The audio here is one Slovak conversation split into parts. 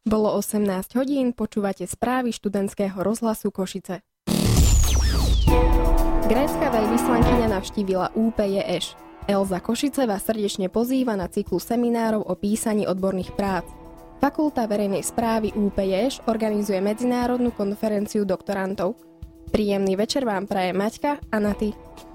Bolo 18 hodín, počúvate správy študentského rozhlasu Košice. Grécka veľvyslankyňa navštívila UPJŠ. Elza Košice vás srdečne pozýva na cyklus seminárov o písaní odborných prác. Fakulta verejnej správy UPJŠ organizuje medzinárodnú konferenciu doktorantov. Príjemný večer vám praje Maťka a Naty.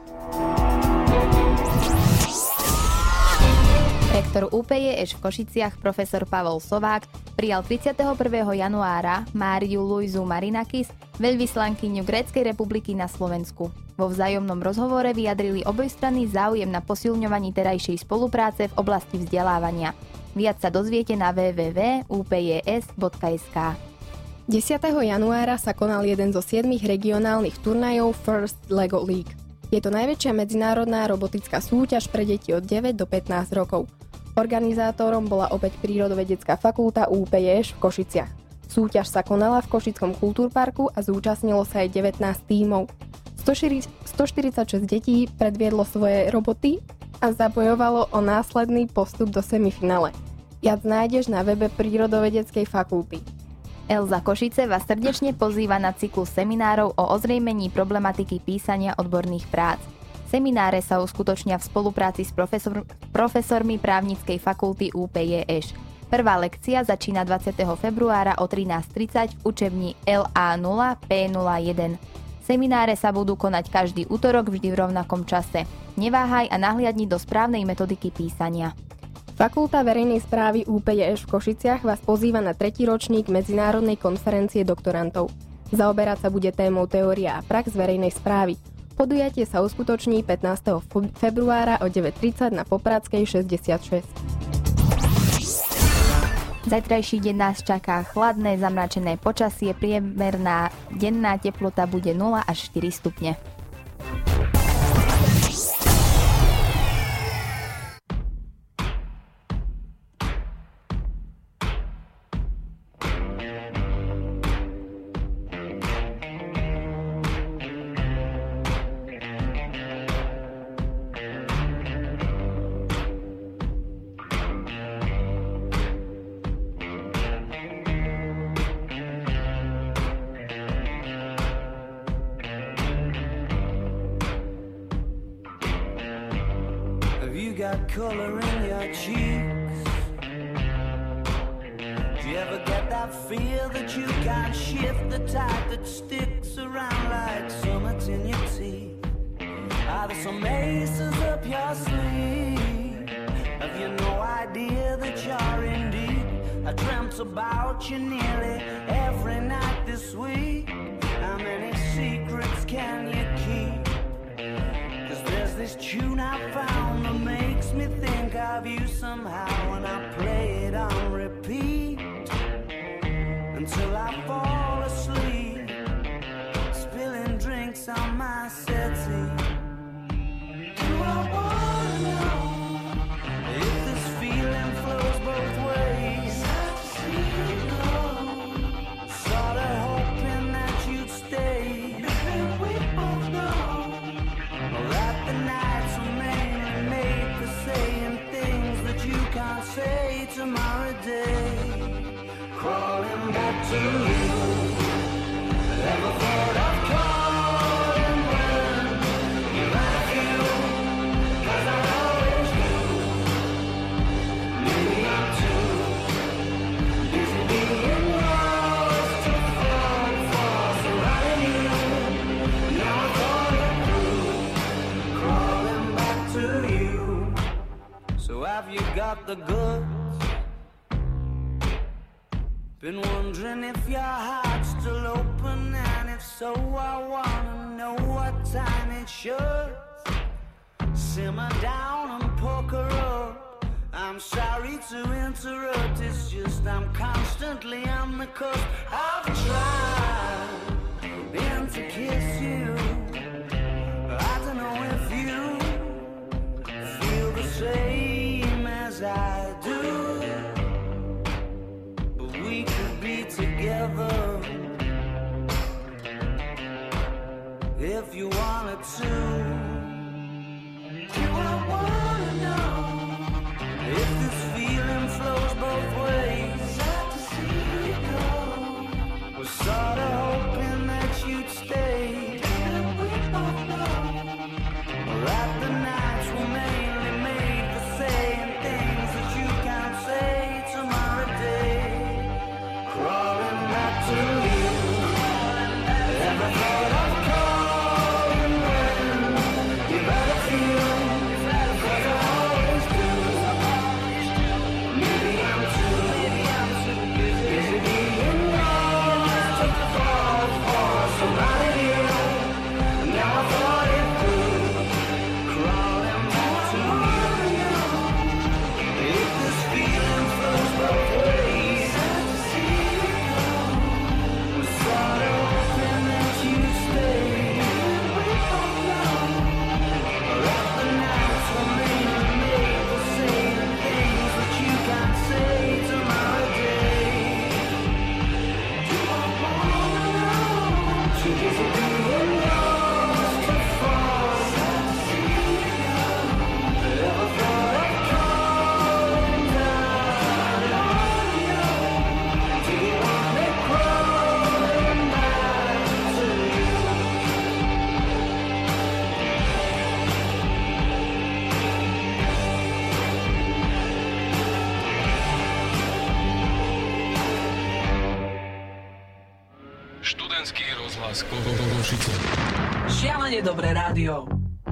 Rektor UPJŠ v Košiciach profesor Pavol Sovák prijal 31. januára Máriu Luizu Marinakis, veľvyslankyňu Gréckej republiky na Slovensku. Vo vzájomnom rozhovore vyjadrili obojstranný záujem na posilňovaní terajšej spolupráce v oblasti vzdelávania. Viac sa dozviete na www.upjs.sk. 10. januára sa konal jeden zo 7 regionálnych turnajov First Lego League. Je to najväčšia medzinárodná robotická súťaž pre deti od 9 do 15 rokov. Organizátorom bola opäť Prírodovedecká fakulta UPJŠ v Košiciach. Súťaž sa konala v Košickom kultúrparku a zúčastnilo sa aj 19 tímov. 146 detí predviedlo svoje roboty a zabojovalo o následný postup do semifinále. Viac nájdeš na webe Prírodovedeckej fakulty. Elza Košice vás srdečne pozýva na cyklus seminárov o ozrejmení problematiky písania odborných prác. Semináre sa uskutočnia v spolupráci s profesormi právnickej fakulty UPJŠ. Prvá lekcia začína 20. februára o 13:30 v učebni LA0P01. Semináre sa budú konať každý utorok vždy v rovnakom čase. Neváhaj a nahliadni do správnej metodiky písania. Fakulta verejnej správy UPJŠ v Košiciach vás pozýva na 3. ročník medzinárodnej konferencie doktorantov. Zaoberať sa bude témou teória a prax verejnej správy. Podujatie sa uskutoční 15. februára o 9:30 na Popradskej 66. Zajtrajší deň nás čaká chladné, zamračené počasie, priemerná denná teplota bude 0 až 4 stupne. Got color in your cheeks. Do you ever get that feel that you can't shift, the type that sticks around like summits in your teeth? Are there some aces up your sleeve? Have you no idea that you're in deep? I dreamt about you nearly every night this week. How many secrets can you keep? There's this tune I found that makes me think of you somehow, and I play it on repeat until I fall asleep, spilling drinks on my settee. Do I wanna know if this feeling flows both ways? Sad to see you go, sorta hoping that you'd stay. Maybe we both know that the nights were mainly made for saying things that you can't say tomorrow day. Crawling back to you, never thought of calling when you're out of you, 'cause I always knew. Maybe I'm too busy being yours to fall for surrounding you. Now I thought it through, crawling back to you. So have you got the goods? Been wondering if your heart's still open, and if so, I wanna know what time it should. Simmer down and poker up. I'm sorry to interrupt, it's just I'm constantly on the cusp. I've tried been to kiss you. I don't know if you feel the same as I do, but we could be together if you wanted to. Do I wanna know if this feeling flows both ways? Sad to see Rozhlas Košice. Šialene dobré rádio.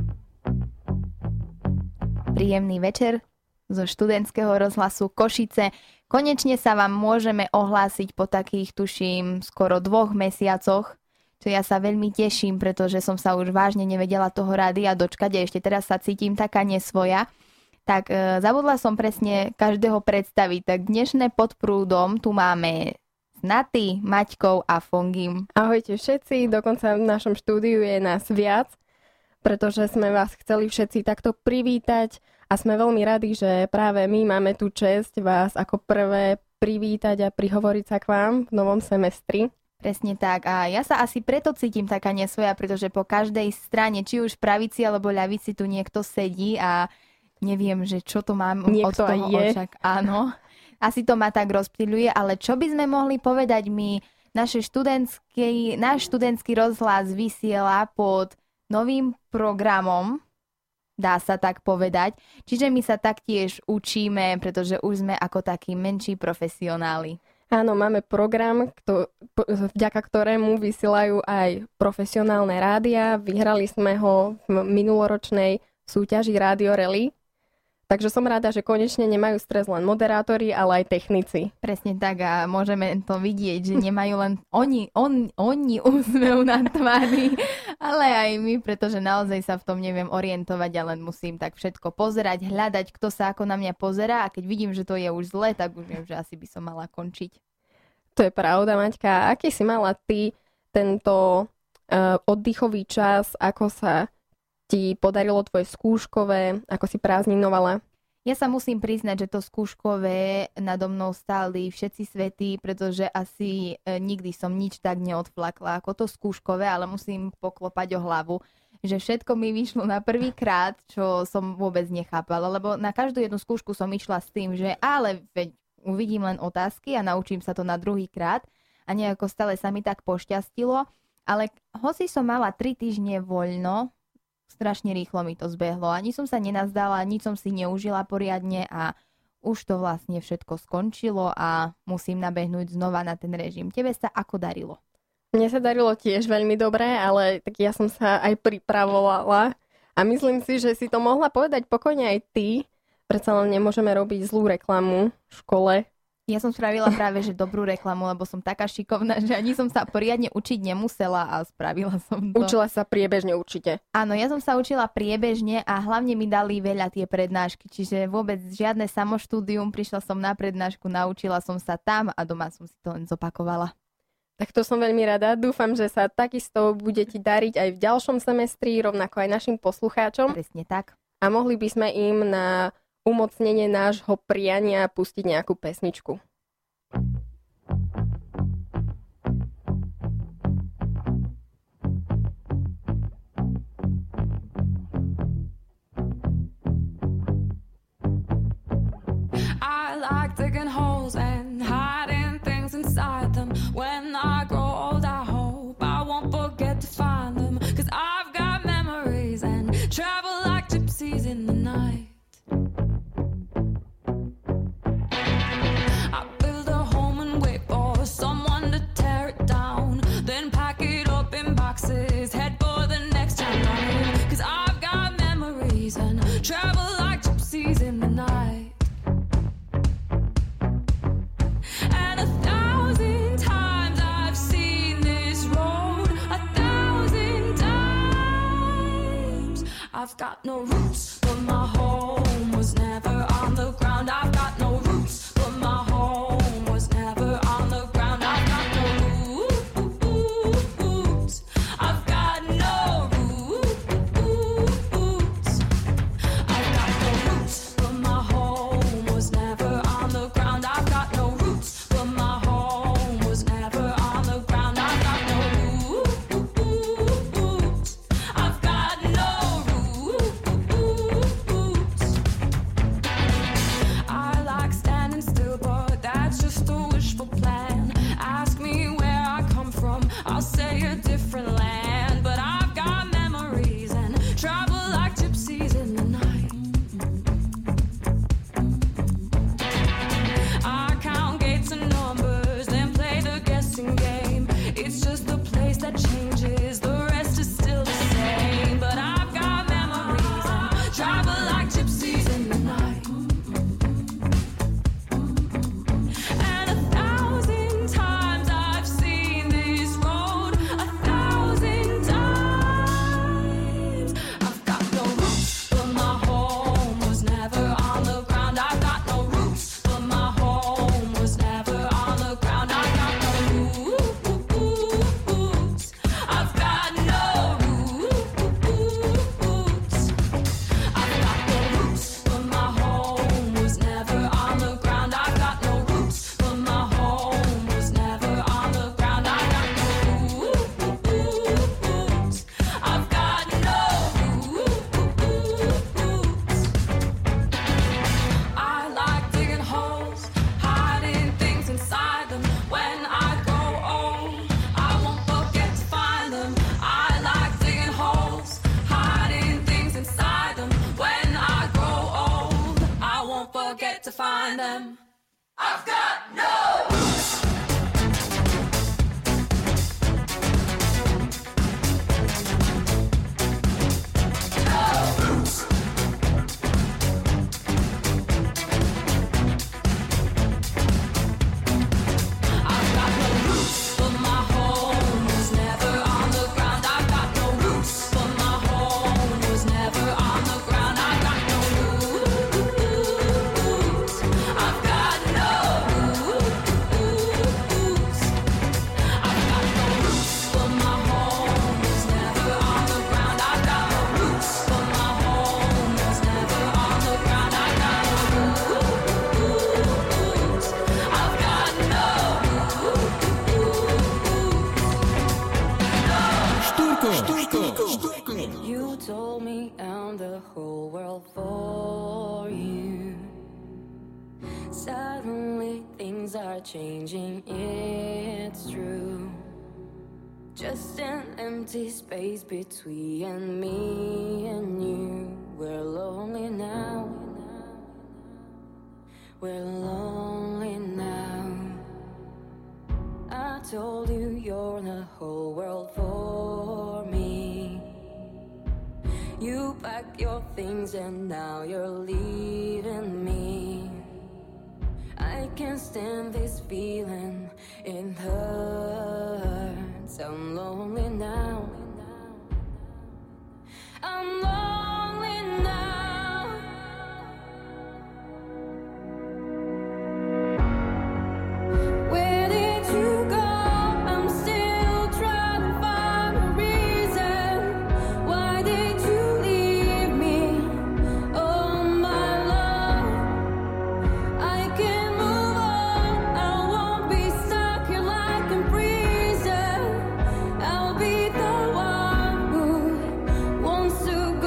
Príjemný večer zo študentského rozhlasu Košice. Konečne sa vám môžeme ohlásiť po takých, tuším, skoro 2 mesiacoch, čo ja sa veľmi teším, pretože som sa už vážne nevedela toho rádia dočkať a ešte teraz sa cítim taká nesvoja. Tak zabudla som presne každého predstaviť. Tak dnešné Pod prúdom tu máme s Naty, Maťkou a Fongim. Ahojte všetci, dokonca v našom štúdiu je nás viac, pretože sme vás chceli všetci takto privítať a sme veľmi radi, že práve my máme tú česť vás ako prvé privítať a prihovoriť sa k vám v novom semestri. Presne tak. A ja sa asi preto cítim taká nesvoja, pretože po každej strane, či už pravici alebo ľavici, tu niekto sedí a neviem, že čo to mám niekto od toho očak. Áno, asi to ma tak rozptýľuje, ale čo by sme mohli povedať my? Náš študentský rozhlas vysiela pod novým programom, dá sa tak povedať. Čiže my sa taktiež učíme, pretože už sme ako takí menší profesionáli. Áno, máme program, vďaka ktorému vysielajú aj profesionálne rádia. Vyhrali sme ho v minuloročnej súťaži Radio Rally. Takže som rada, že konečne nemajú stres len moderátori, ale aj technici. Presne tak a môžeme to vidieť, že nemajú len oni úsmev na tvári, ale aj my, pretože naozaj sa v tom neviem orientovať a len musím tak všetko pozerať, hľadať, kto sa ako na mňa pozerá a keď vidím, že to je už zle, tak už viem, že asi by som mala končiť. To je pravda, Maťka. Aký si mala ty tento oddychový čas, ako sa ti podarilo tvoje skúškové, ako si prázdninovala? Ja sa musím priznať, že to skúškové nado mnou stáli všetci svätí, pretože asi nikdy som nič tak neodflakla ako to skúškové, ale musím poklopať o hlavu, že všetko mi vyšlo na prvý krát, čo som vôbec nechápala, lebo na každú jednu skúšku som išla s tým, že ale veď uvidím len otázky a naučím sa to na druhý krát a nejako stále sa mi tak pošťastilo, ale hoci som mala 3 týždne voľno, strašne rýchlo mi to zbehlo. Ani som sa nenazdala, nič som si neužila poriadne a už to vlastne všetko skončilo a musím nabehnúť znova na ten režim. Tebe sa ako darilo? Mne sa darilo tiež veľmi dobre, ale tak ja som sa aj pripravovala a myslím si, že si to mohla povedať pokojne aj ty. Predsa len nemôžeme robiť zlú reklamu v škole. Ja som spravila práve, že dobrú reklamu, lebo som taká šikovná, že ani som sa poriadne učiť nemusela a spravila som to. Učila sa priebežne určite. Áno, ja som sa učila priebežne a hlavne mi dali veľa tie prednášky, čiže vôbec žiadne samoštúdium, prišla som na prednášku, naučila som sa tam a doma som si to len zopakovala. Tak to som veľmi rada. Dúfam, že sa takisto bude ti dariť aj v ďalšom semestri, rovnako aj našim poslucháčom. Presne tak. A mohli by sme im na umocnenie nášho priania pustiť nejakú pesničku. I like digging holes and hiding things inside them. When I grow old, I hope I won't forget to find them. 'Cause I've got memories and travel like gypsies in the night. Head for the next time running, 'cause I've got memories and travel like gypsies in the night. And 1,000 times I've seen this road, 1,000 times. I've got no roots, but my home was never on the ground. I've got no roots, but my home was never on the ground. I've got no roots. I've got no roots. I've got no roots, but my home was never on the ground. I've got no roots, but my home was never on the ground. I've got no roots. I've got no roots. I like standing still, but find them. I've got no roots. You told me I'm the whole world for you. Suddenly things are changing, it's true. Just an empty space between me and you. We're lonely now. We're lonely now. I told you you're the whole world for me. You pack your things and now you're leaving me. I can't stand this feeling, it hurts. I'm lonely now. I'm lonely now. Where did you go? I'm still trying to find a reason. Why did you leave me? Oh my love, I can move on. I won't be stuck here like in prison. I'll be the one who wants to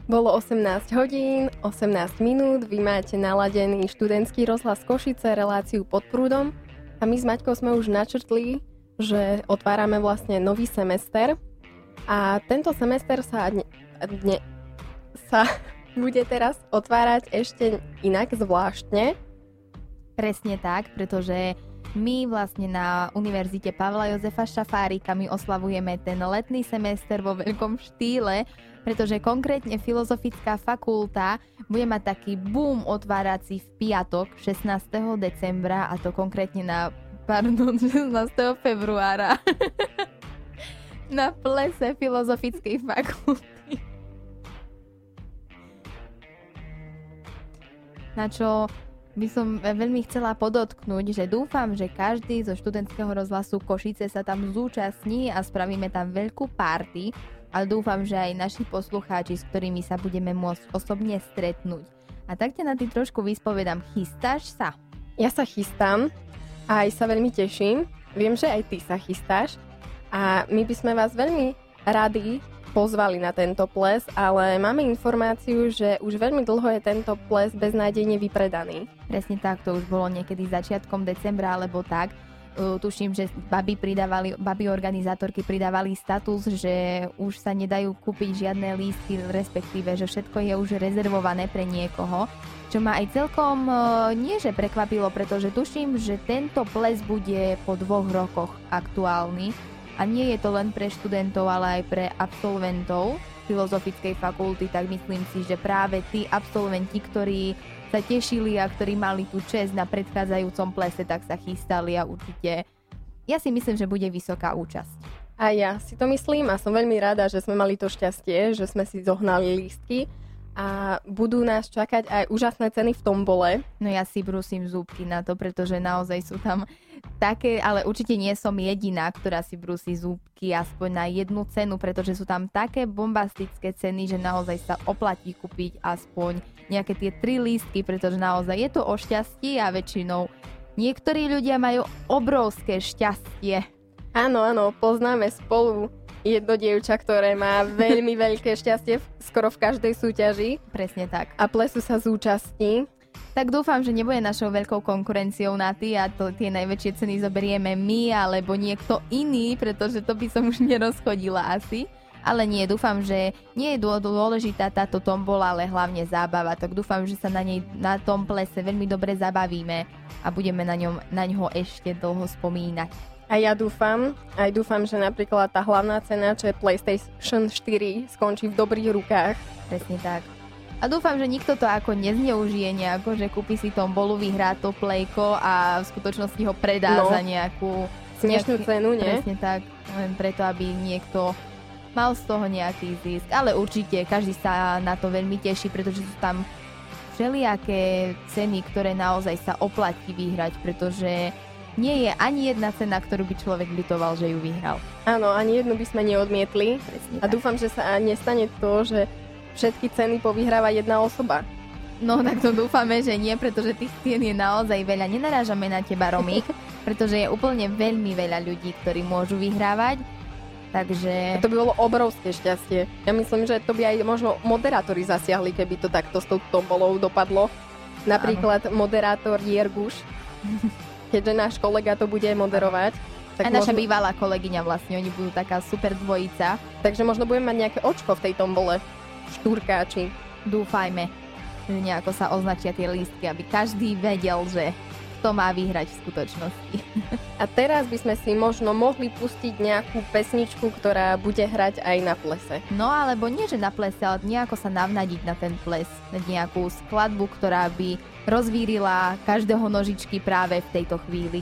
Bolo 18 hodín, 18 minút, vy máte naladený študentský rozhlas Košice, reláciu Pod prúdom a my s Maťkou sme už načrtli, že otvárame vlastne nový semester a tento semester sa bude teraz otvárať ešte inak zvláštne. Presne tak, pretože my vlastne na Univerzite Pavla Jozefa Šafárika my oslavujeme ten letný semester vo veľkom štýle, pretože konkrétne Filozofická fakulta bude mať taký boom otvárací v piatok 16. decembra a to konkrétne 16. februára na plese Filozofickej fakulty. Na čo by som veľmi chcela podotknúť, že dúfam, že každý zo študentského rozhlasu Košice sa tam zúčastní a spravíme tam veľkú party, ale dúfam, že aj naši poslucháči, s ktorými sa budeme môcť osobne stretnúť. A tak ťa na tým trošku vyspovedám. Chystáš sa? Ja sa chystám a aj sa veľmi teším. Viem, že aj ty sa chystáš a my by sme vás veľmi radi pozvali na tento ples, ale máme informáciu, že už veľmi dlho je tento ples beznádejne vypredaný. Presne tak, to už bolo niekedy začiatkom decembra alebo tak. Tuším, že baby organizátorky pridávali status, že už sa nedajú kúpiť žiadne lístky, respektíve, že všetko je už rezervované pre niekoho. Čo ma aj celkom nie že prekvapilo, pretože tuším, že tento ples bude po 2 rokoch aktuálny. A nie je to len pre študentov, ale aj pre absolventov Filozofickej fakulty, tak myslím si, že práve tí absolventi, ktorí sa tešili a ktorí mali tú česť na predchádzajúcom plese, tak sa chystali a určite ja si myslím, že bude vysoká účasť. A ja si to myslím a som veľmi rada, že sme mali to šťastie, že sme si zohnali lístky a budú nás čakať aj úžasné ceny v tombole. No ja si brúsim zúbky na to, pretože naozaj sú tam také, ale určite nie som jediná, ktorá si brúsi zúbky aspoň na jednu cenu, pretože sú tam také bombastické ceny, že naozaj sa oplatí kúpiť aspoň nejaké tie 3 lístky, pretože naozaj je to o šťastí a väčšinou niektorí ľudia majú obrovské šťastie. Áno, poznáme spolu jedno dievča, ktoré má veľmi veľké šťastie skoro v každej súťaži. Presne tak. A plesu sa zúčastní. Tak dúfam, že nebude našou veľkou konkurenciou na ty a tie najväčšie ceny zoberieme my alebo niekto iný, pretože to by som už nerozchodila asi. Ale nie, dúfam, že nie je dôležitá táto tombola, ale hlavne zábava. Tak dúfam, že sa na tom plese veľmi dobre zabavíme a budeme na ňo ešte dlho spomínať. A ja dúfam, že napríklad tá hlavná cena, čo je PlayStation 4, skončí v dobrých rukách. Presne tak. A dúfam, že nikto to ako nezneužije nejako, že kúpi si tombolu, vyhrá to plejko a v skutočnosti ho predá za nejakú smešnú cenu, nie? Presne tak, len preto, aby niekto mal z toho nejaký zisk. Ale určite, každý sa na to veľmi teší, pretože sú tam všelijaké ceny, ktoré naozaj sa oplatí vyhrať, pretože nie je ani jedna cena, ktorú by človek ľutoval, že ju vyhral. Áno, ani jednu by sme neodmietli. Presne a tak. Dúfam, že sa nestane to, že všetky ceny povyhráva jedna osoba. No tak to dúfame, že nie, pretože tých cien je naozaj veľa. Nenarážame na teba, Romík, pretože je úplne veľmi veľa ľudí, ktorí môžu vyhrávať. Takže... A to by bolo obrovské šťastie. Ja myslím, že to by aj možno moderátori zasiahli, keby to takto s tou tombolou dopadlo. Napríklad moderátor Jerguš. Keďže náš kolega to bude moderovať. Tak a naša bývalá kolegyňa vlastne, oni budú taká super dvojica. Takže možno budeme mať nejaké očko v tej tombole. Štúrkáči. Dúfajme, že nejako sa označia tie lístky, aby každý vedel, že kto má vyhrať v skutočnosti. A teraz by sme si možno mohli pustiť nejakú pesničku, ktorá bude hrať aj na plese. No alebo nie, že na plese, ale nejako sa navnadiť na ten ples. Nejakú skladbu, ktorá by rozvírila každého nožičky práve v tejto chvíli.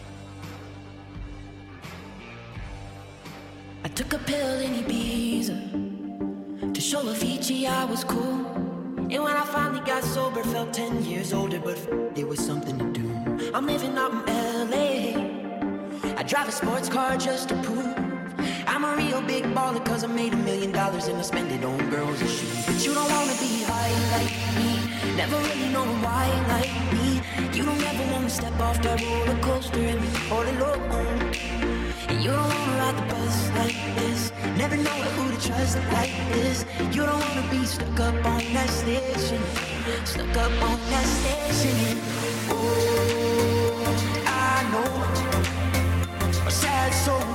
I took a pill in Ibiza to show Avicii I was cool. And when I finally got sober, felt 10 years older, but it was something to do. I'm living out in LA. I drive a sports car just to prove I'm a real big baller, cause I made $1 million and I spend it on girls and shoes. But you don't wanna be high like me, never really know why like me. You don't ever wanna step off that roller coaster and be all alone. And you don't wanna ride the bus like this, never know who to trust like this. You don't wanna be stuck up on that station, stuck up on that station. Oh, I know a sad soul,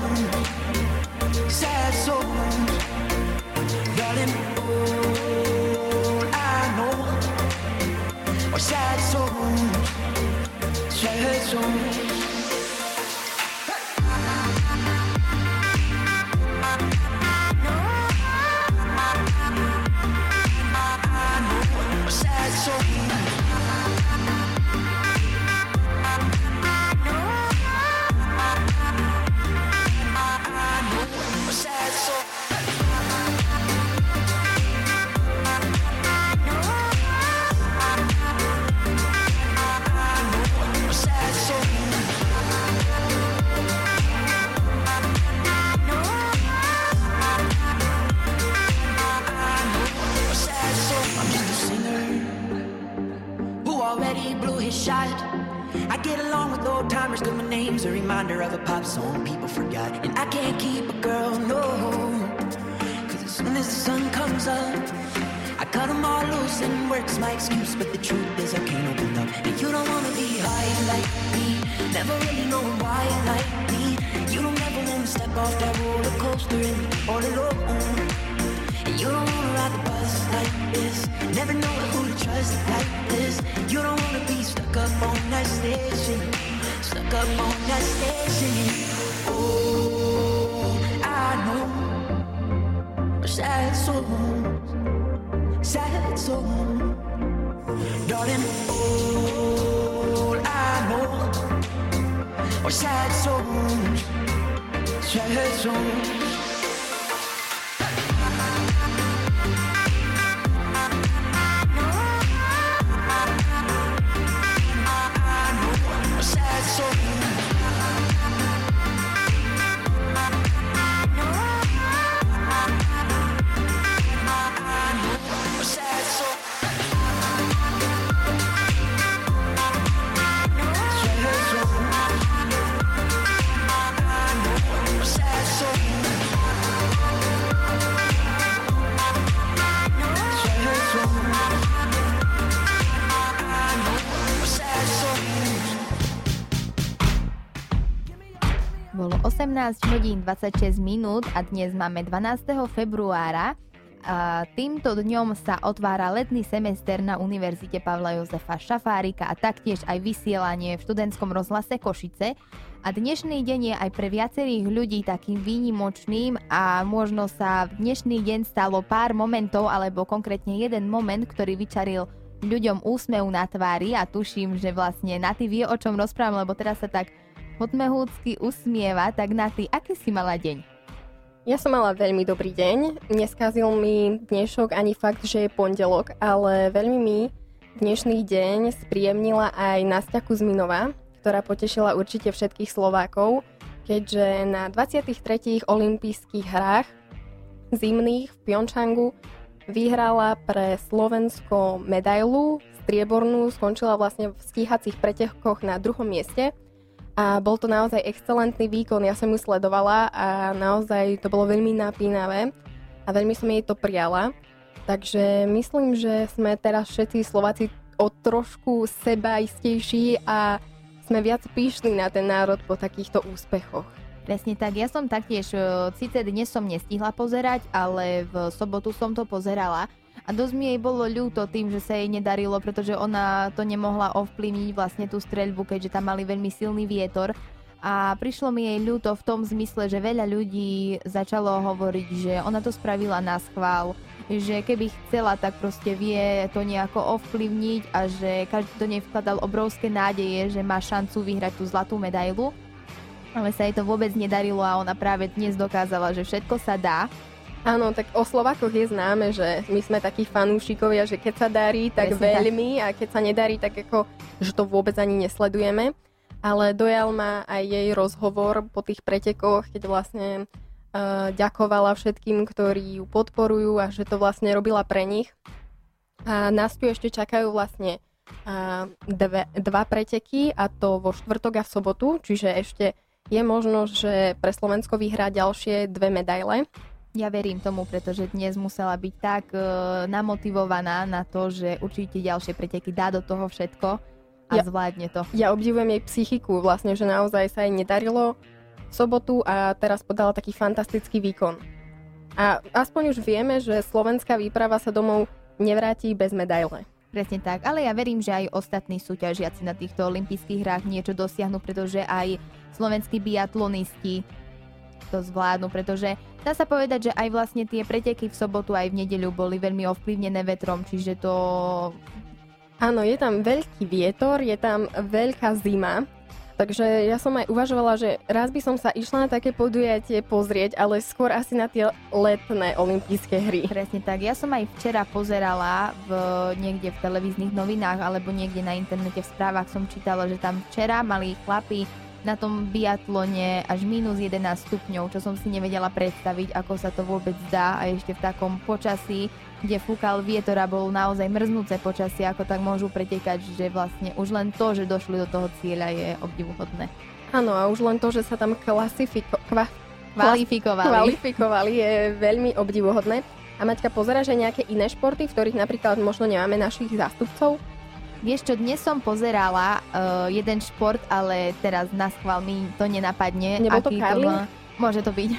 darling. Oh, I know a sad soul, sad soul. I get along with old timers cause my name's a reminder of a pop song people forgot. And I can't keep a girl, no, cause as soon as the sun comes up I cut them all loose and work's my excuse. But the truth is I can't open up. And you don't wanna be high like me, never really know why like me. You don't ever wanna step off that roller coaster and be all alone. And you don't wanna ride the bus like this, never know who to trust like this. You don't wanna be stuck up on that station, stuck up on that station. Oh, I know a sad soul, darling. All I know are sad souls, sad souls. Bolo 18 hodín 26 minút a dnes máme 12. februára. A týmto dňom sa otvára letný semester na Univerzite Pavla Jozefa Šafárika a taktiež aj vysielanie v študentskom rozhlase Košice. A dnešný deň je aj pre viacerých ľudí takým výnimočným a možno sa v dnešný deň stalo pár momentov, alebo konkrétne jeden moment, ktorý vyčaril ľuďom úsmev na tvári a tuším, že vlastne Naty vie, o čom rozprávam, lebo teraz sa tak podmehúcky usmieva. Tak Naty, aký si mala deň? Ja som mala veľmi dobrý deň. Neskazil mi dnešok ani fakt, že je pondelok, ale veľmi mi dnešný deň spríjemnila aj Nastia Kuzminová, ktorá potešila určite všetkých Slovákov, keďže na 23. olympijských hrách zimných v Pyeongchangu vyhrala pre Slovensko medailu striebornú, skončila vlastne v stíhacích pretekoch na 2. mieste. A bol to naozaj excelentný výkon, ja som ju sledovala a naozaj to bolo veľmi napínavé a veľmi som jej to prijala. Takže myslím, že sme teraz všetci Slováci o trošku sebaistejší a sme viac pyšní na ten národ po takýchto úspechoch. Presne tak, ja som taktiež, síce dnes som nestihla pozerať, ale v sobotu som to pozerala. A dosť mi jej bolo ľúto tým, že sa jej nedarilo, pretože ona to nemohla ovplyvniť vlastne tú streľbu, keďže tam mali veľmi silný vietor. A prišlo mi jej ľúto v tom zmysle, že veľa ľudí začalo hovoriť, že ona to spravila na schvál, že keby chcela, tak proste vie to nejako ovplyvniť a že každý do nej vkladal obrovské nádeje, že má šancu vyhrať tú zlatú medailu. Ale sa jej to vôbec nedarilo a ona práve dnes dokázala, že všetko sa dá. Áno, tak o Slovákoch je známe, že my sme takí fanúšikovia, že keď sa darí, tak presne veľmi tak. A keď sa nedarí, tak ako, že to vôbec ani nesledujeme. Ale dojal ma aj jej rozhovor po tých pretekoch, keď vlastne ďakovala všetkým, ktorí ju podporujú a že to vlastne robila pre nich. A Nastiu ešte čakajú vlastne dva preteky, a to vo štvrtok a v sobotu, čiže ešte je možnosť, že pre Slovensko vyhrá ďalšie 2 medaile. Ja verím tomu, pretože dnes musela byť tak namotivovaná na to, že určite ďalšie preteky dá do toho všetko a zvládne to. Ja obdivujem jej psychiku, vlastne, že naozaj sa jej nedarilo v sobotu a teraz podala taký fantastický výkon. A aspoň už vieme, že slovenská výprava sa domov nevráti bez medaile. Presne tak, ale ja verím, že aj ostatní súťažiaci na týchto olympijských hrách niečo dosiahnu, pretože aj slovenskí biatlonisti to zvládnu, pretože dá sa povedať, že aj vlastne tie preteky v sobotu aj v nedeľu boli veľmi ovplyvnené vetrom, čiže to... Áno, je tam veľký vietor, je tam veľká zima, takže ja som aj uvažovala, že raz by som sa išla na také podujatie pozrieť, ale skôr asi na tie letné olympijské hry. Presne tak, ja som aj včera pozerala niekde v televíznych novinách alebo niekde na internete v správach som čítala, že tam včera mali chlapi na tom biatlone až minus 11 stupňov, čo som si nevedela predstaviť, ako sa to vôbec dá a ešte v takom počasí, kde fúkal vietor a bol naozaj mrznúce počasie, ako tak môžu pretekať, že vlastne už len to, že došli do toho cieľa je obdivuhodné. Áno, a už len to, že sa tam kvalifikovali je veľmi obdivuhodné. A Maťka, pozeráš aj nejaké iné športy, v ktorých napríklad možno nemáme našich zástupcov? Vieš čo, dnes som pozerala jeden šport, ale teraz naschvál mi to nenapadne. Nebol to curling? Môže to byť.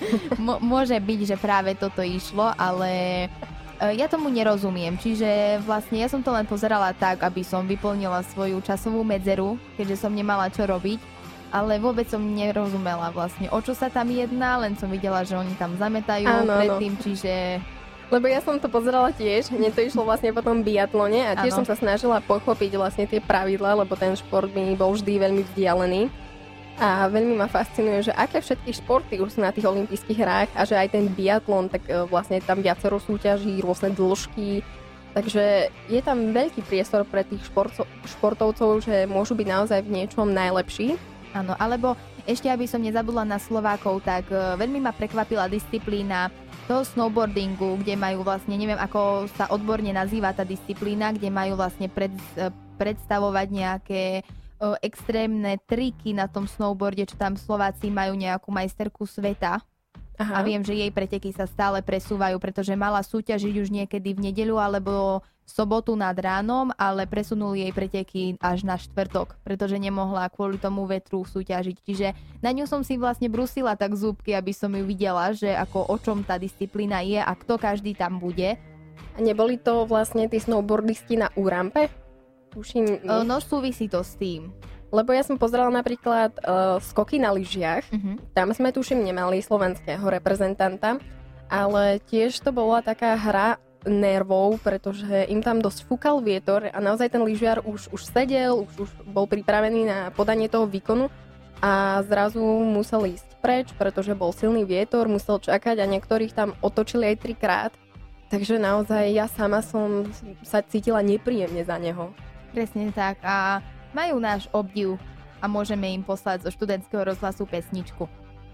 Môže byť, že práve toto išlo, ale ja tomu nerozumiem. Čiže vlastne ja som to len pozerala tak, aby som vyplnila svoju časovú medzeru, keďže som nemala čo robiť. Ale vôbec som nerozumela vlastne, o čo sa tam jedná, len som videla, že oni tam zametajú predtým, čiže... Lebo ja som to pozerala tiež, mne to išlo vlastne po tom biatlone a tiež som sa snažila pochopiť vlastne tie pravidlá, lebo ten šport mi bol vždy veľmi vzdialený. A veľmi ma fascinuje, že aké všetky športy už sú na tých olympijských hrách a že aj ten biatlon, tak vlastne tam viacero súťaží, rôzne dĺžky. Takže je tam veľký priestor pre tých športovcov, že môžu byť naozaj v niečom najlepší. Áno, alebo ešte aby som nezabudla na Slovákov, tak veľmi ma prekvapila disciplína toho snowboardingu, kde majú vlastne, neviem ako sa odborne nazýva tá disciplína, kde majú vlastne predstavovať nejaké extrémne triky na tom snowboarde, čo tam Slováci majú nejakú majsterku sveta. Aha. A viem, že jej preteky sa stále presúvajú, pretože mala súťažiť už niekedy v nedeľu alebo v sobotu nad ránom, ale presunuli jej preteky až na štvrtok, pretože nemohla kvôli tomu vetru súťažiť. Čiže na ňu som si vlastne brusila tak zúbky, aby som ju videla, že ako o čom tá disciplína je a kto každý tam bude. A neboli to vlastne tí snowboardisti na úrampe? Tuším... No súvisí to s tým. Lebo ja som pozerala napríklad skoky na lyžiach. Tam sme tuším nemali slovenského reprezentanta, ale tiež to bola taká hra nervov, pretože im tam dosť fúkal vietor a naozaj ten lyžiar už sedel, už bol pripravený na podanie toho výkonu a zrazu musel ísť preč, pretože bol silný vietor, musel čakať a niektorých tam otočili aj 3-krát. Takže naozaj ja sama som sa cítila nepríjemne za neho. Presne tak a majú náš obdiv a môžeme im poslať zo študentského rozhlasu pesničku.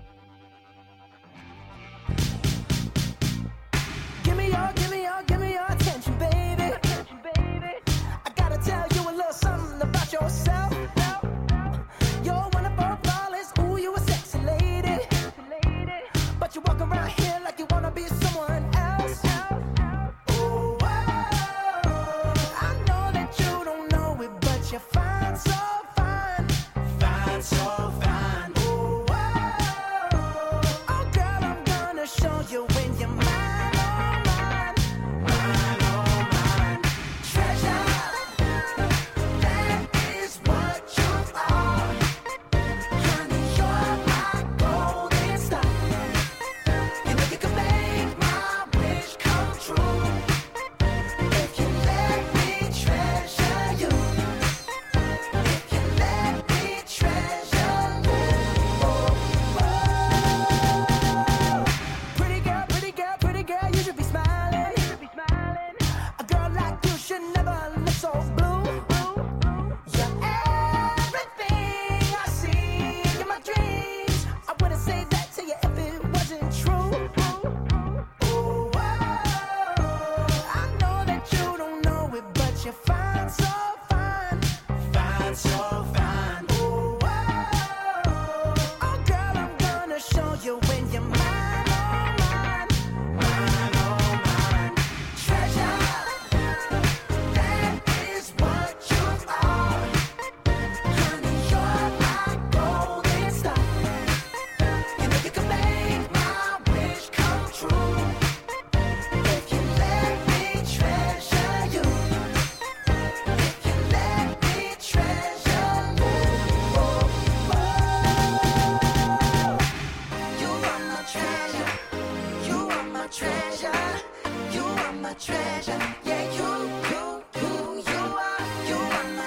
Give me your attention, baby. I gotta tell you a little something about yourself. You're one of our flawless, ooh, you a sexy lady. But you walk around here like you wanna be someone else. Ooh, I know that you don't know it, but you're fine, so fine. Fine, so fine. Ooh, oh girl, I'm gonna show you when you're mine.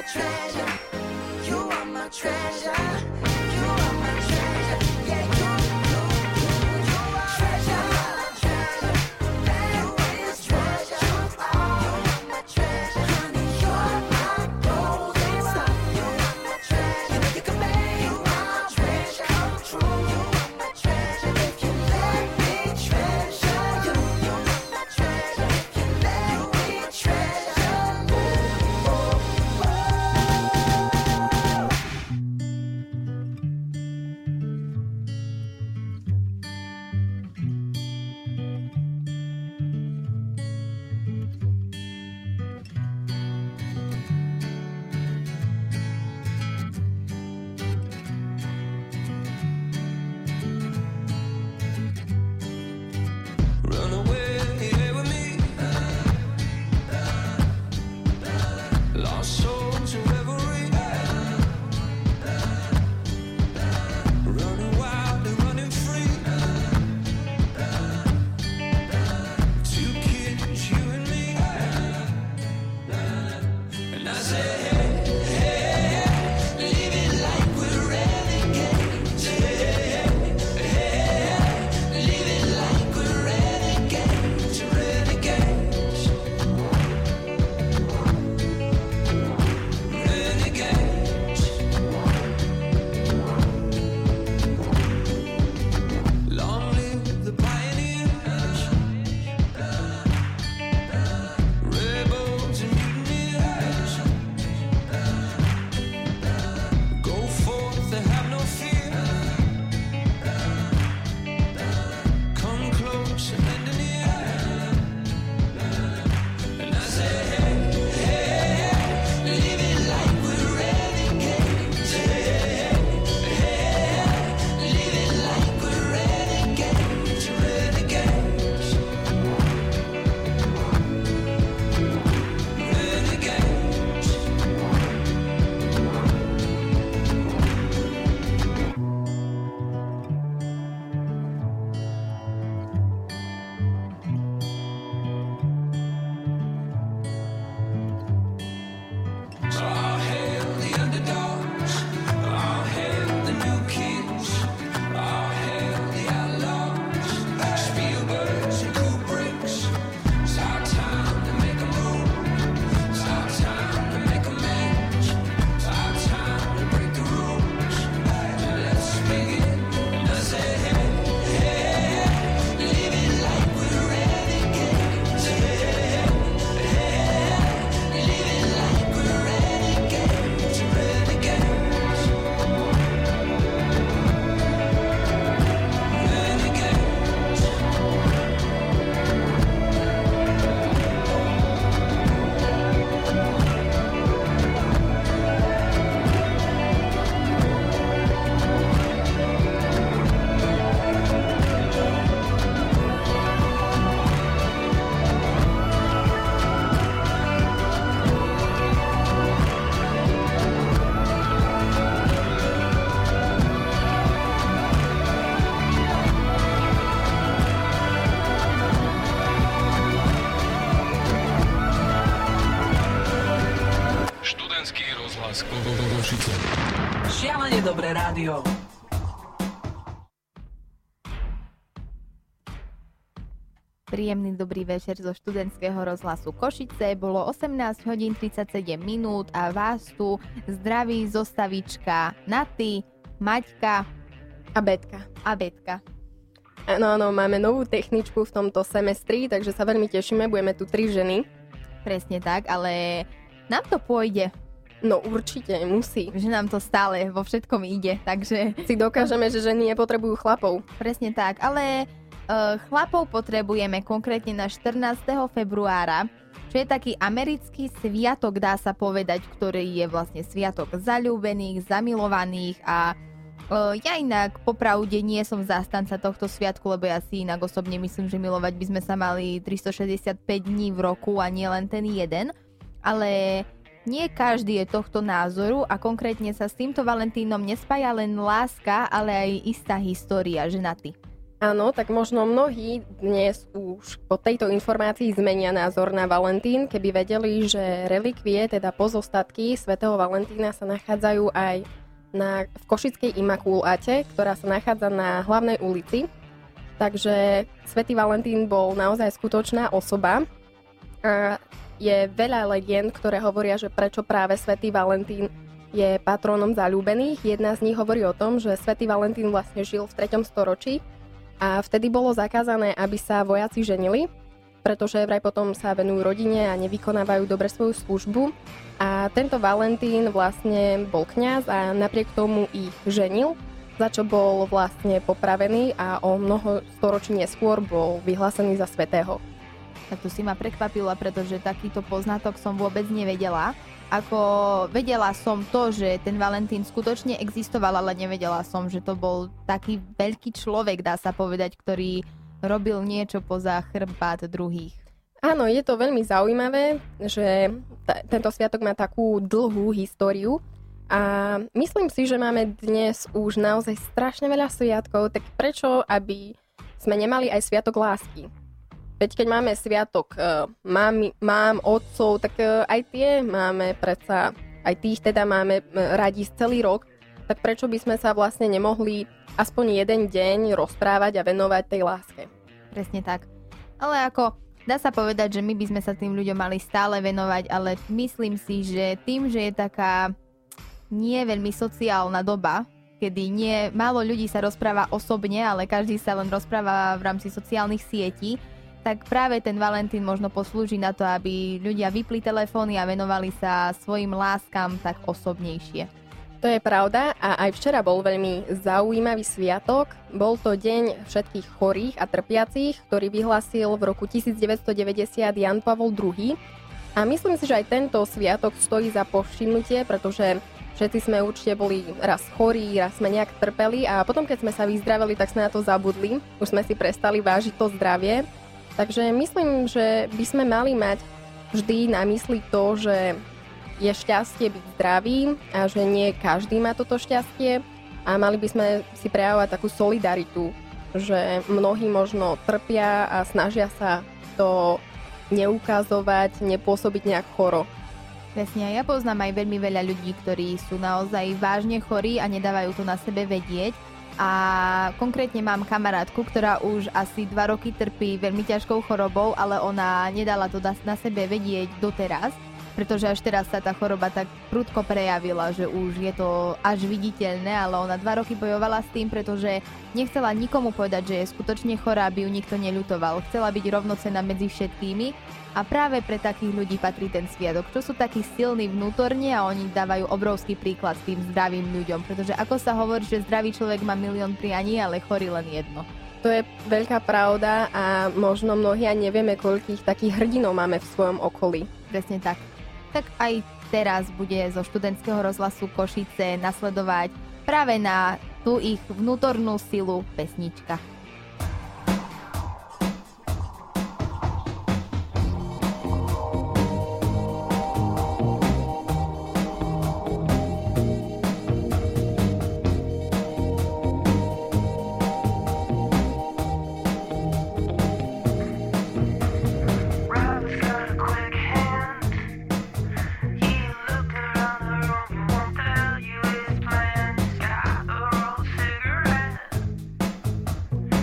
my treasure. You are my treasure. You are my treasure. Yeah, you are treasure. You is treasure. You are my treasure. Honey, you're my golden star. You are my treasure. You can make my treasure come true. You are my treasure. If you let me treasure you. You are my treasure. If you let me treasure you. Run away here with me. Lost soul to reverie. Running wild and running free. Two kids, you and me. And I say, hey, leave it like we're renegades. Leave it like we're renegades, renegades. Renegades. Long live the pioneers, rebels and mutineers. Go forth and have no fear. Come close and lend an ear. And I say, hey, leave it like we're renegades. Leave it like we're renegades, renegades. Renegades. All hail the underdogs. All hail the new kids. All hail the outlaws. Spielbergs and Kubricks. It's our time to make a move. It's our time to make a match. It's our time to break the rules. Let's begin. And I say, hey, leave it like we're renegades. Leave it like we're renegades, renegades. Renegades. Študentský rozhlas Košice. Šialene dobré rádio. Príjemný dobrý večer zo študentského rozhlasu Košice. Bolo 18 hodín 37 minút a vás tu zdraví zostavička Naty, Maťka A Betka. a Betka. Áno, máme novú techničku v tomto semestri, takže sa veľmi tešíme, budeme tu 3 ženy. Presne tak, ale nám to pôjde. No určite, musí. Že nám to stále vo všetkom ide, takže Si dokážeme, že ženy nepotrebujú chlapov. presne tak. Ale chlapov potrebujeme konkrétne na 14. februára, čo je taký americký sviatok, dá sa povedať, ktorý je vlastne sviatok zaľúbených, zamilovaných a ja inak popravde nie som zástanca tohto sviatku, lebo ja si inak osobne myslím, že milovať by sme sa mali 365 dní v roku a nie len ten jeden, ale nie každý je tohto názoru a konkrétne sa s týmto Valentínom nespája len láska, ale aj istá história, že Naty. Áno, tak možno mnohí dnes už po tejto informácii zmenia názor na Valentín, keby vedeli, že relikvie, teda pozostatky svätého Valentína sa nachádzajú aj v Košickej Imakuláte, ktorá sa nachádza na hlavnej ulici. Takže svätý Valentín bol naozaj skutočná osoba. A je veľa legend, ktoré hovoria, že prečo práve svätý Valentín je patrónom zaľúbených. Jedna z nich hovorí o tom, že svätý Valentín vlastne žil v 3. storočí a vtedy bolo zakázané, aby sa vojaci ženili, pretože vraj potom sa venujú rodine a nevykonávajú dobre svoju službu. A tento Valentín vlastne bol kňaz a napriek tomu ich ženil, za čo bol vlastne popravený a o mnoho storočí neskôr bol vyhlásený za svätého. Tak to si ma prekvapila, pretože takýto poznatok som vôbec nevedela. Ako vedela som to, že ten Valentín skutočne existoval, ale nevedela som, že to bol taký veľký človek, dá sa povedať, ktorý robil niečo poza chrbát druhých. Áno, je to veľmi zaujímavé, že tento sviatok má takú dlhú históriu a myslím si, že máme dnes už naozaj strašne veľa sviatkov, tak prečo, aby sme nemali aj sviatok lásky? Veď keď máme sviatok mám, otcov, tak aj tie máme predsa, aj tých teda máme radi celý rok, tak prečo by sme sa vlastne nemohli aspoň jeden deň rozprávať a venovať tej láske? Presne tak. Ale ako dá sa povedať, že my by sme sa tým ľuďom mali stále venovať, ale myslím si, že tým, že je taká nie veľmi sociálna doba, kedy málo ľudí sa rozpráva osobne, ale každý sa len rozpráva v rámci sociálnych sietí, tak práve ten Valentín možno poslúži na to, aby ľudia vypli telefóny a venovali sa svojim láskam tak osobnejšie. To je pravda a aj včera bol veľmi zaujímavý sviatok. Bol to deň všetkých chorých a trpiacich, ktorý vyhlásil v roku 1990 Jan Pavol II. A myslím si, že aj tento sviatok stojí za povšimnutie, pretože všetci sme určite boli raz chorí, raz sme nejak trpeli a potom, keď sme sa vyzdravili, tak sme na to zabudli. Už sme si prestali vážiť to zdravie. Takže myslím, že by sme mali mať vždy na mysli to, že je šťastie byť zdravý a že nie každý má toto šťastie a mali by sme si prejavovať takú solidaritu, že mnohí možno trpia a snažia sa to neukazovať, nepôsobiť nejak choro. Presne, ja poznám aj veľmi veľa ľudí, ktorí sú naozaj vážne chorí a nedávajú to na sebe vedieť. A konkrétne mám kamarátku, ktorá už asi 2 roky trpí veľmi ťažkou chorobou, ale ona nedala to na sebe vedieť doteraz, pretože až teraz sa tá choroba tak prudko prejavila, že už je to až viditeľné, ale ona 2 roky bojovala s tým, pretože nechcela nikomu povedať, že je skutočne chorá, aby ju nikto neľutoval. Chcela byť rovnocenná medzi všetkými. A práve pre takých ľudí patrí ten sviatok, čo sú takí silní vnútorne a oni dávajú obrovský príklad tým zdravým ľuďom, pretože ako sa hovorí, že zdravý človek má milión prianí, ale chorý len jedno. To je veľká pravda a možno mnohí ani nevieme, koľkých takých hrdinov máme v svojom okolí. Presne tak. Tak aj teraz bude zo študentského rozhlasu Košice nasledovať práve na tú ich vnútornú silu pesnička. Cigarette.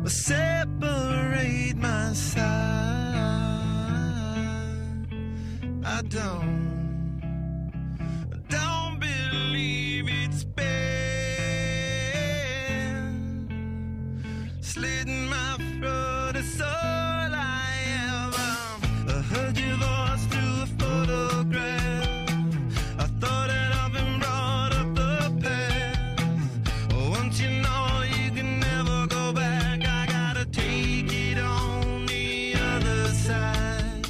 separate my side. I don't believe it's been slitting my throat. It's all I ever heard your voice through a photograph. I thought that I've been brought up the past. Once you know you can never go back, I gotta take it on the other side.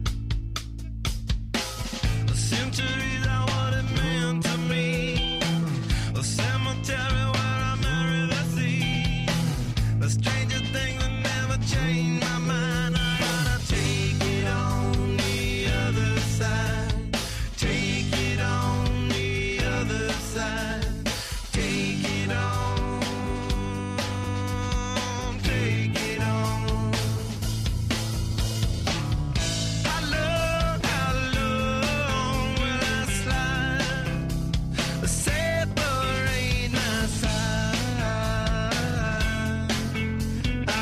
Centuries are what it meant to me. A cemetery where I marry the sea. The stranger things that never change my mind. I gotta take it on the other side. Take it on the other side. Take it on. Take it on. How long will I slide? Separate my side. I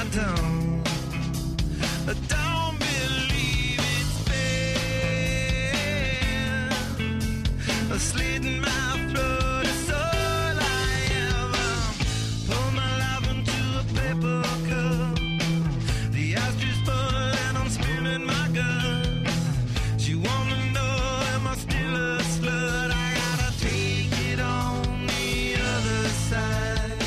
don't believe it's fair. Slitting my throat is all I ever. Pour my life into a paper cup. The ashtray full and I'm spilling my guts. She wanna know, am I still a slut? I gotta take it on the other side.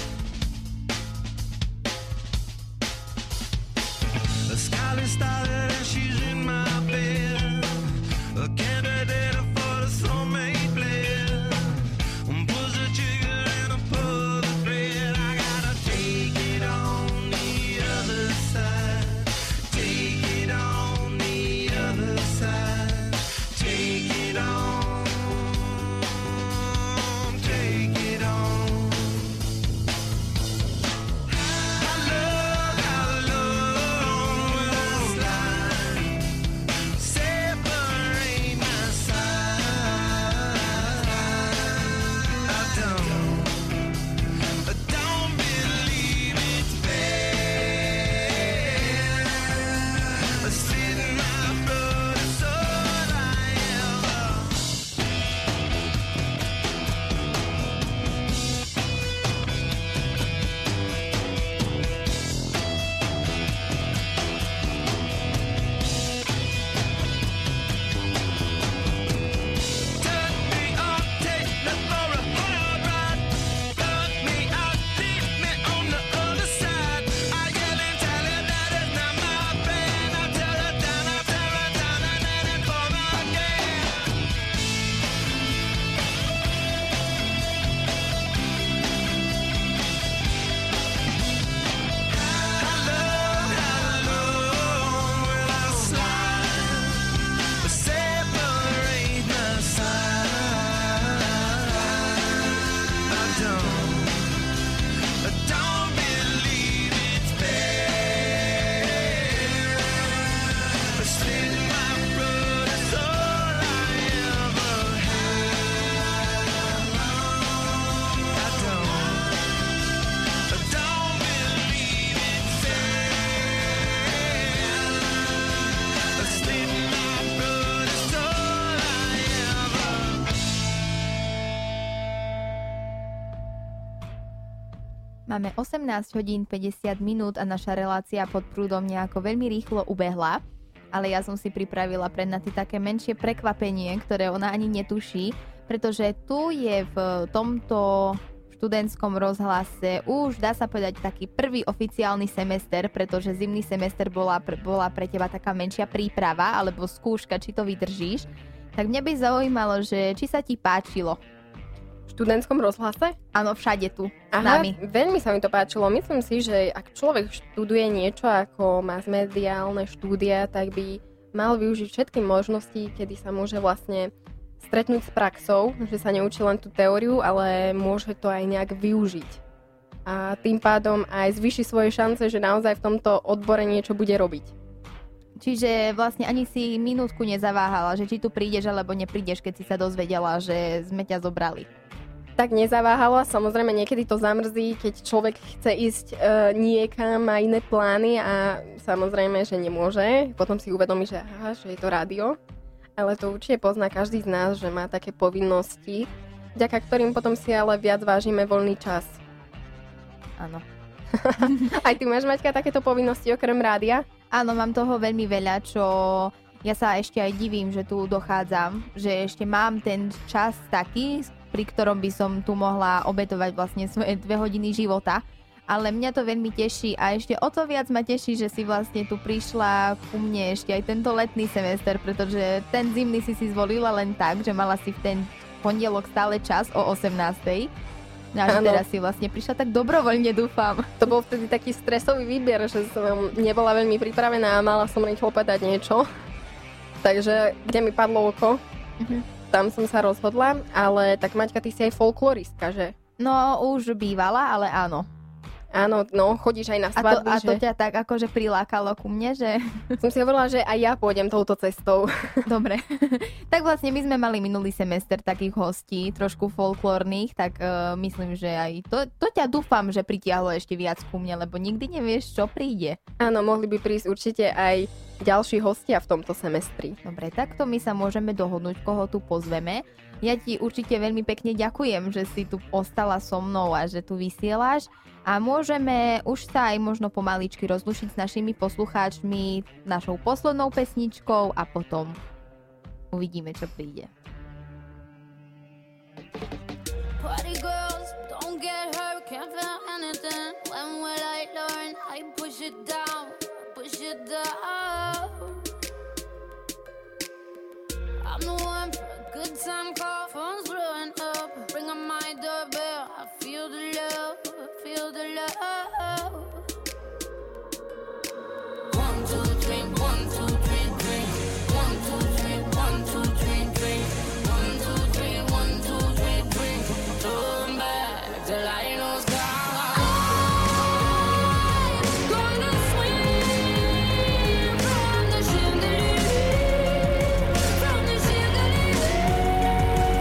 The skyline started and she's in my bed. A candidate for the soulmate blend. Pulls the trigger and I pull the thread. I gotta take it on the other side. Take it on the other side. Take it on. Take it on. How long will I slide? Separate my side. I don't believe it's fair. Sitting my throat is all I ever. Tuck me up, take me for a hard ride. Tuck me out, leave me on the other side. I yell and tell her that it's not my plan. I tear her down, and then it for again. How long will I slide? Separate my side. I don't believe it's fair. Slitting my throat is all I ever had. I don't believe it's fair. Slitting my throat is all I ever. Máme 18 hodín 50 minút a naša relácia pod prúdom nejako veľmi rýchlo ubehla, ale ja som si pripravila pre Naty také menšie prekvapenie, ktoré ona ani netuší, pretože tu je v tomto študentskom rozhlase už dá sa povedať taký prvý oficiálny semester, pretože zimný semester bola pre teba taká menšia príprava alebo skúška, či to vydržíš. Tak mňa by zaujímalo, že či sa ti páčilo. V študentskom rozhlase? Áno, všade tu s Aha, nami. veľmi sa mi to páčilo. Myslím si, že ak človek študuje niečo ako masmediálne štúdia, tak by mal využiť všetky možnosti, kedy sa môže vlastne stretnúť s praxou, že sa neučí len tú teóriu, ale môže to aj nejak využiť. A tým pádom aj zvýši svoje šance, že naozaj v tomto odbore niečo bude robiť. Čiže vlastne ani si minútku nezaváhala, že či tu prídeš alebo neprídeš, keď si sa dozvedela, že sme ťa zobrali. tak nezaváhala. Samozrejme, niekedy to zamrzí, keď človek chce ísť niekam, má iné plány a samozrejme, že nemôže. Potom si uvedomí, že je to rádio. Ale to určite pozná každý z nás, že má také povinnosti, vďaka ktorým potom si ale viac vážime voľný čas. Áno. Aj ty máš, Maťka, takéto povinnosti okrem rádia? Áno, mám toho veľmi veľa, čo ja sa ešte aj divím, že tu dochádzam, že ešte mám ten čas taký, pri ktorom by som tu mohla obetovať vlastne svoje 2 hodiny života. Ale mňa to veľmi teší a ešte o to viac ma teší, že si vlastne tu prišla ku mne ešte aj tento letný semester, pretože ten zimný si zvolila len tak, že mala si v ten pondelok stále čas o 18:00. No a teraz si vlastne prišla tak dobrovoľne, dúfam. To bol vtedy taký stresový výber, že som nebola veľmi pripravená a mala som rýchlo povedať niečo. Takže kde mi padlo oko, tam som sa rozhodla, ale tak Maťka, ty si aj folkloristka, že? No, už bývala, ale áno. Áno, no, chodíš aj na svadby, a to ťa tak akože prilákalo ku mne, že... Som si hovorila, že aj ja pôjdem touto cestou. Dobre. Tak vlastne my sme mali minulý semester takých hostí, trošku folklórnych, tak myslím, že aj to ťa dúfam, že pritiahlo ešte viac ku mne, lebo nikdy nevieš, čo príde. Áno, mohli by prísť určite aj ďalší hostia v tomto semestri. Dobre, takto my sa môžeme dohodnúť, koho tu pozveme. Ja ti určite veľmi pekne ďakujem, že si tu ostala so mnou a že tu vysielaš. A môžeme už sa aj možno pomaličky rozlušiť s našimi poslucháčmi našou poslednou pesničkou a potom uvidíme, čo príde. Party girls, don't get hurt, can't feel anything. When will I learn? I push it down, push it down. I'm the one for a good time call, phone's blowing up. Bring on my doorbell, I feel the love, feel the love. 1, 2, 3, 1, 2, 3, 3. 1, 2, 3, 1, 2, 3, 3. 1, 2, 3, 1, 2, 3, 3. Turn back, the light goes down. Gonna swim from the chandelier, from the chandelier.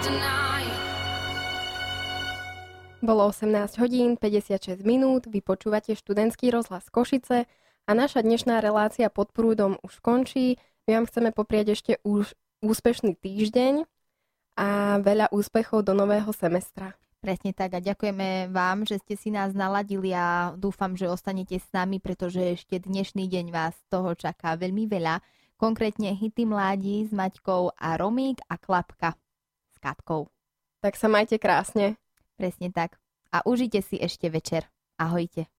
tonight. Bolo 18 hodín 56 minút, vy počúvate študentský rozhlas Košice a naša dnešná relácia Pod prúdom už končí. My vám chceme poprieť ešte už úspešný týždeň a veľa úspechov do nového semestra. Presne tak a ďakujeme vám, že ste si nás naladili a dúfam, že ostanete s nami, pretože ešte dnešný deň vás toho čaká veľmi veľa. Konkrétne hity mládi s Maťkou a Romík a Klapka s Katkou. Tak sa majte krásne. Presne tak. A užite si ešte večer. Ahojte.